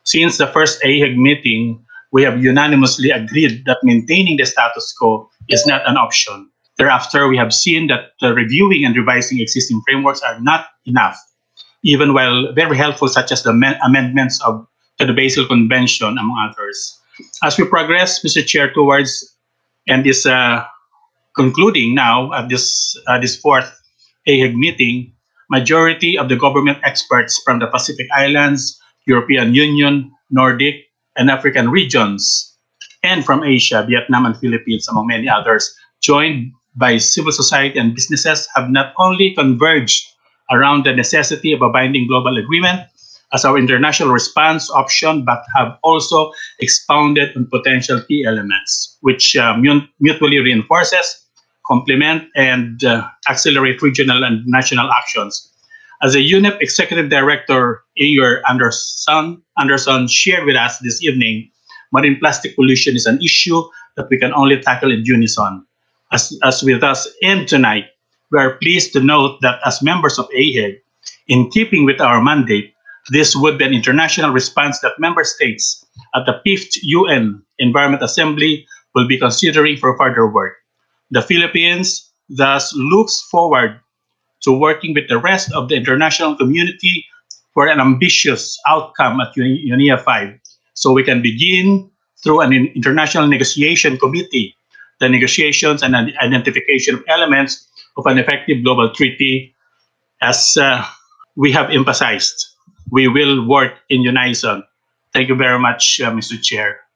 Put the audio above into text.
Since the first AHEG meeting, we have unanimously agreed that maintaining the status quo is not an option. Thereafter, we have seen that reviewing and revising existing frameworks are not enough, even while very helpful, such as the amendments to the Basel Convention, among others. As we progress, Mr. Chair, towards and this concluding now at this fourth AHEG meeting, majority of the government experts from the Pacific Islands, European Union, Nordic, and African regions, and from Asia, Vietnam, and Philippines, among many others, joined by civil society and businesses, have not only converged around the necessity of a binding global agreement as our international response option, but have also expounded on potential key elements, which mutually reinforces, complement, and accelerate regional and national actions. As a UNEP Executive Director, Inger Anderson shared with us this evening, marine plastic pollution is an issue that we can only tackle in unison. As with us in tonight, we are pleased to note that as members of AHEG, in keeping with our mandate, this would be an international response that member states at the Fifth UN Environment Assembly will be considering for further work. The Philippines thus looks forward to working with the rest of the international community for an ambitious outcome at UNEA 5, so we can begin through an international negotiation committee the negotiations and identification of elements of an effective global treaty. As we have emphasized, we will work in unison. Thank you very much, Mr. Chair.